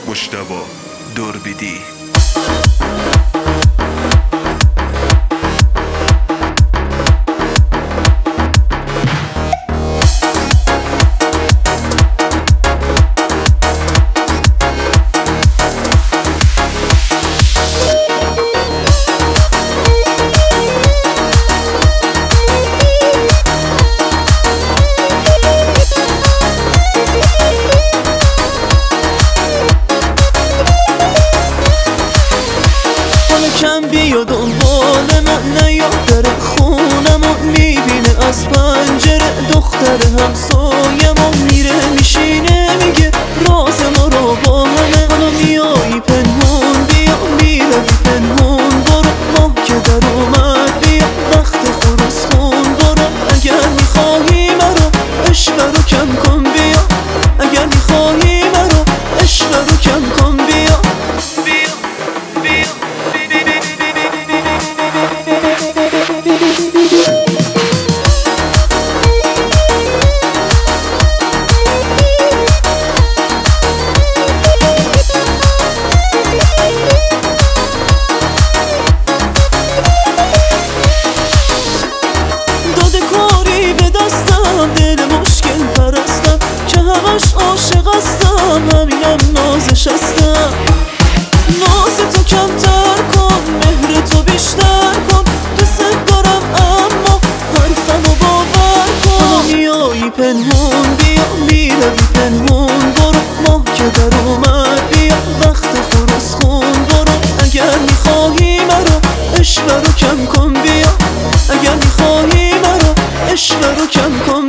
مجتبی دوربیدی. کم بیا دنبال من نیا در خونمو میبینه از پنجره دختر همسایمو میره میشینه میگه راز ما رو با همه. حالا میایی پنهون بیا میروی پنهون برو ماه که در اومد بیا وقت خروس خون برو. اگر میخواهی مرا عشق رو کم کن بیا اگر میخواهی مرا عشق رو کم کن بیا بیا بیا. دل مشکل پرستم که همش عاشق هستم همینم نازش هستم. ناز تو کمتر کن مهر تو بیشتر کن دوست دارم اما حرفمو باور کن. میایی پنهون بیا میروی پنهون برو ماه که در اومد بیا وقت خروس خون برو. اگر میخواهی مرا عشق رو کم کن بیا اگر میخواهی مرا عشق رو کم کن